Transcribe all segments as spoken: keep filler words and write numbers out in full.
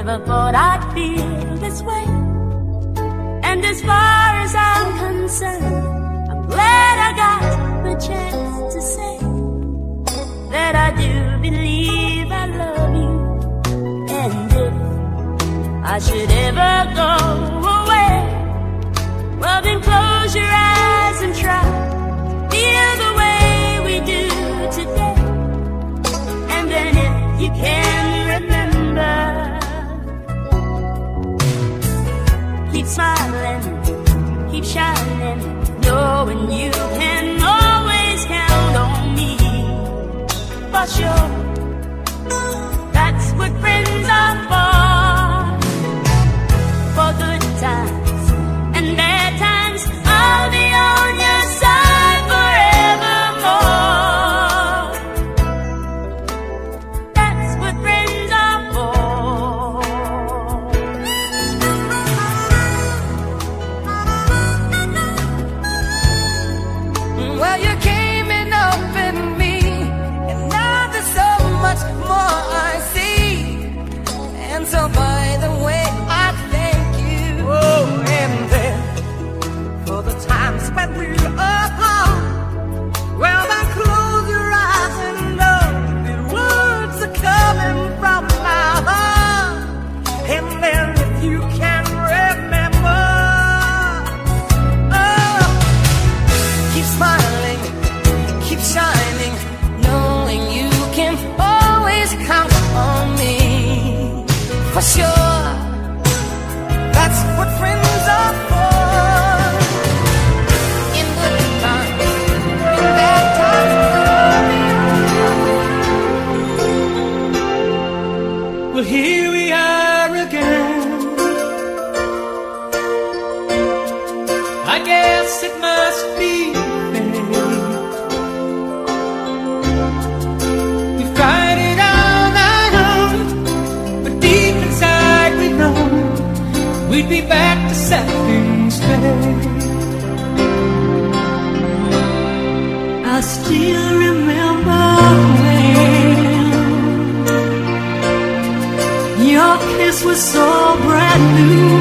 never thought I'd feel this way. And as far as I'm concerned, I'm glad I got the chance to say that I do believe I love you. And if I should ever go away, well then close your eyes and try to feel the way we do today. And then if you can remember, keep smiling, keep shining, knowing you can always count on me. For sure, that's what friends are for. For good times and bad times, I'll be on your side forevermore. That's what friends are for. Well, you came in up in me, and now there's so much more I see. And so by the way, I thank you. Oh, and then for the time spent with you apart, well then close your eyes and know the words are coming from my heart. And then if you can remember, oh, keep smiling, keep shining, knowing you can always count on me. For sure, that's what friends are for. In good times, in bad times. Well, here we are again. I guess it must be fate. We fight it all night long, but deep inside we know we'd be back to set things straight. I still remember when your kiss was so brand new.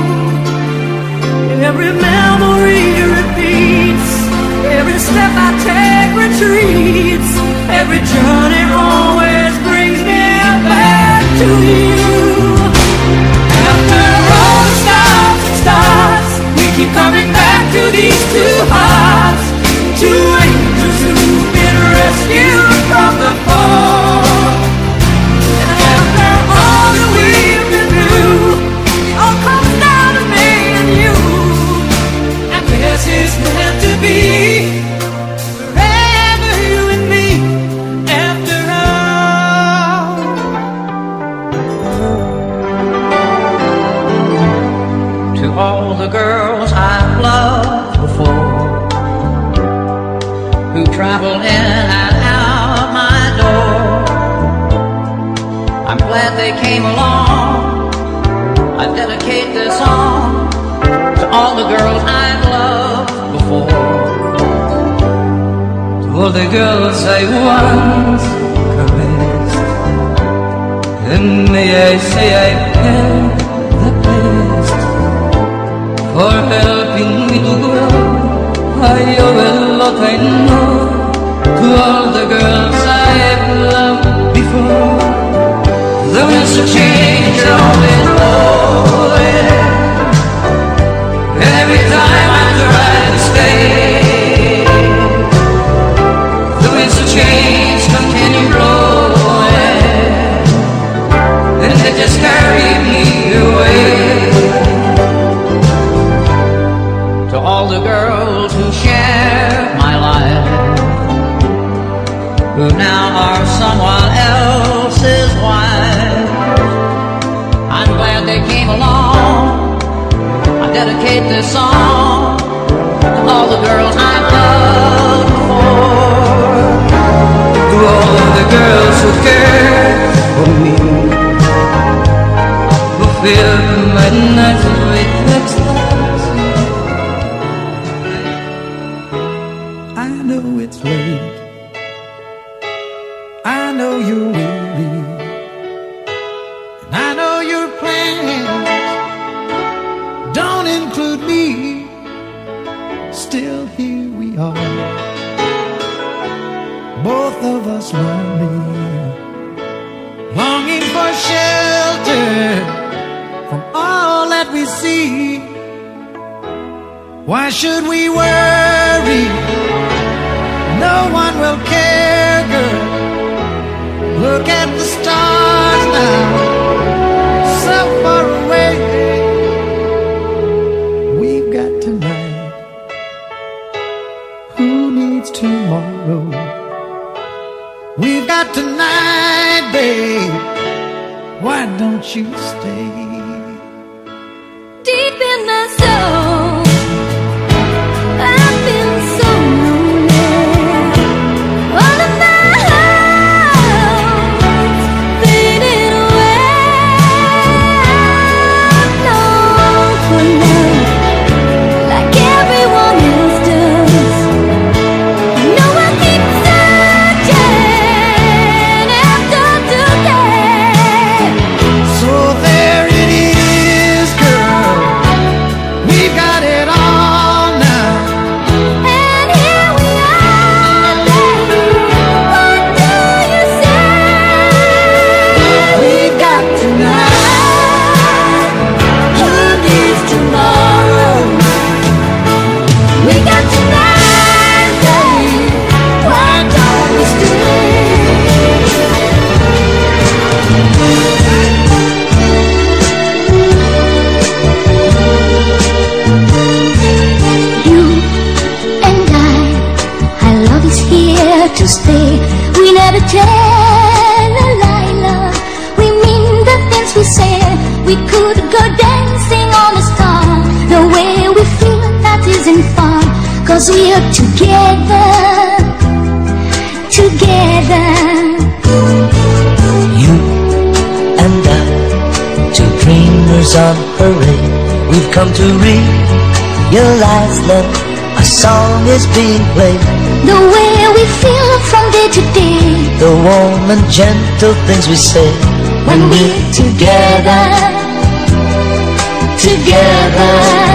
Every memory repeats, every step I take retreats, every journey always brings me back to you. After all the stops and starts, we keep coming back to these two hearts, two angels who've been rescued from the fall. And after all that we've been through, it all comes down to me and you. And this is meant to be, forever you and me, after all. To all the girls I've loved before, who travel in and out my door, I'm glad they came along. I dedicate this song to all the girls I've loved before. To all the girls I once caressed, and may I say I felt the best for helping me to grow. I owe a lot, I know, to all the girls I've loved before. The winds of change are always blowing, and every time I try to stay, the winds of change continue blowing, and they just carry me away. To all the girls who share my life, who now are someone else's wife, I'm glad they came along. I dedicate this song to all the girls I've loved before. To all of the girls who care for me, who fill my nights with ecstasy. I know it's late, I know you're weary, and I know you're for shelter from all that we see. Why should we worry? No one will care, girl. Look at the stars now, so far away. We've got tonight. Who needs tomorrow? We've got tonight, babe. Why don't you stay? Deep in my soul, I've been so lonely. All of my hopes faded away. I'm long for love, like everyone else does. No one keeps searching after today. So there it is, girl. We've got it all now. And here we are, baby. What do you say? We got tonight. Who needs tomorrow? We got tonight, baby. Why don't we stay? You and I, our love is here to stay. We never tell a lie, love. We mean the things we say. We could go dancing on the star. The way we feel, that isn't far. Cause we are together, together. You and I, two dreamers on parade. We've come to realize that a song is being played. The way we feel from day to day. The warm and gentle things we say When we're together, together.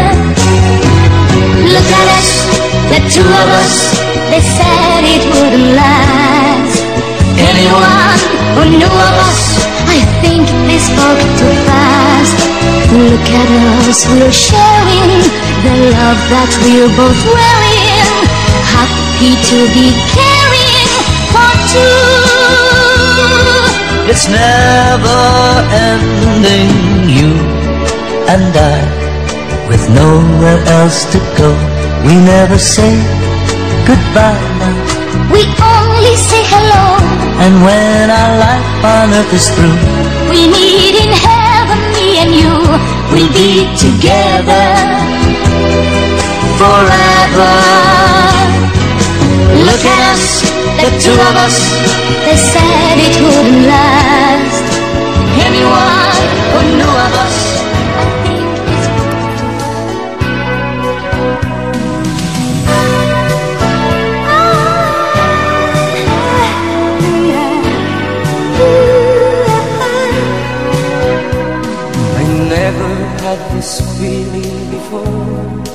Look at us, the two of us. They said it wouldn't last. Anyone who knew of us, I think they spoke too fast. Look at us, we're sharing the love that we're both wearing. Happy to be caring for two. It's never ending, you and I, with nowhere else to go. We never say goodbye now. We only say hello. And when our life on earth is through, We meet in heaven, me and you. We'll be together forever. Look at us, the two of us. They said it wouldn't last. Anyone who knew of us, I think it's I never had this feeling before.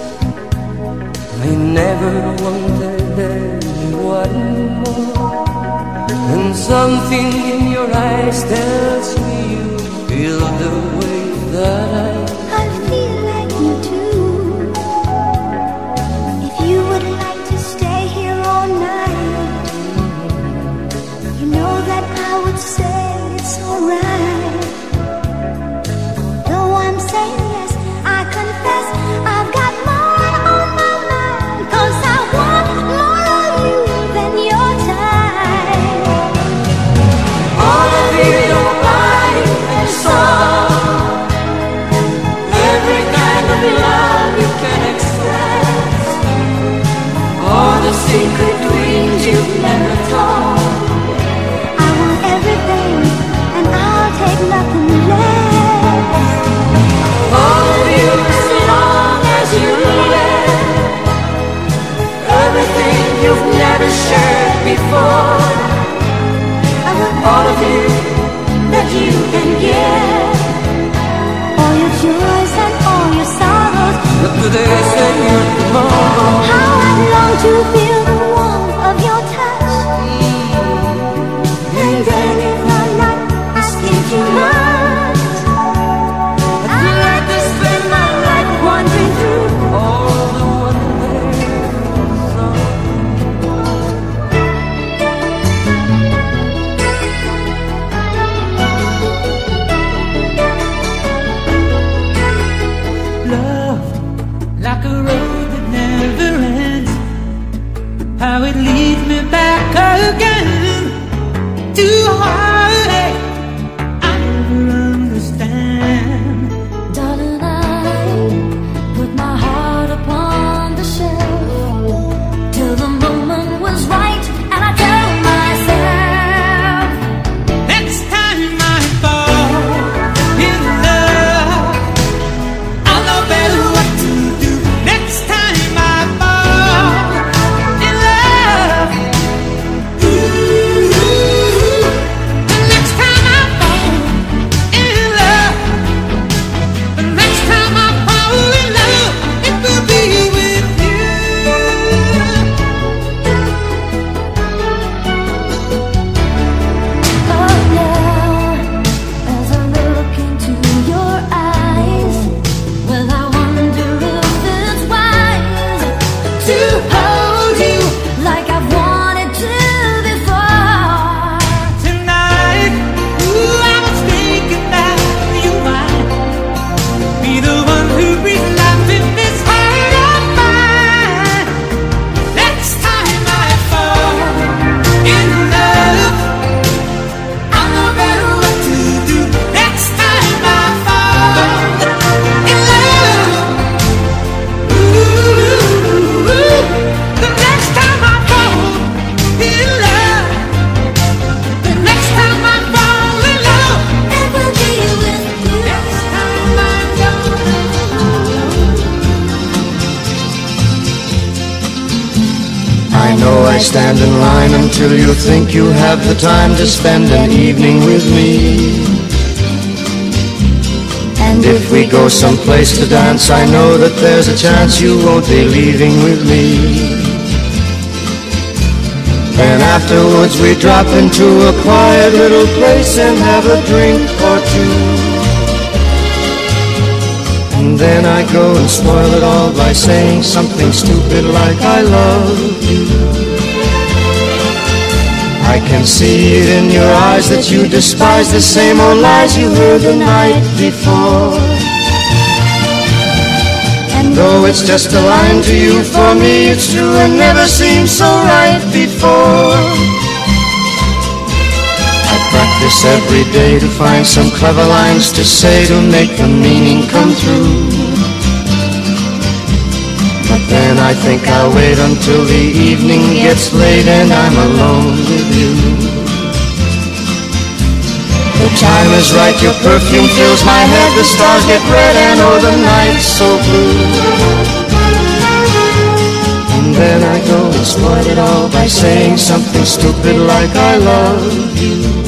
I never wanted anyone more. And something in your eyes tells me you feel the way that I I feel like you too. If you would like to stay here all night, you know that I would say it's alright. Though I'm saying yes, I confess I've got more on my mind. 'Cause I want more of you than your time. all of you don't mind and song. Every kind of love you can express. All the secret dreams you've never told. I want everything, and I'll take nothing less. All of you as long as you live. Everything you've never shared before. All of you that you can give. All your joys and all your sorrows. But today's and your tomorrow. How I long to feel the warmth of your touch. And then if I'm not asking too much, I stand in line until you think you have the time to spend an evening with me. And if we go someplace to dance, I know that there's a chance you won't be leaving with me. Then afterwards we drop into a quiet little place and have a drink or two. And then I go and spoil it all by saying something stupid like I love you. I can see it in your eyes that you despise the same old lies you heard the night before. And though it's just a line to you, for me it's true and never seemed so right before. I practice every day to find some clever lines to say to make the meaning come through. But then I think I'll wait until the evening gets late and I'm alone with you. The time is right, your perfume fills my head, the stars get red and oh the night's so blue. And then I go and spoil it all by saying something stupid like I love you.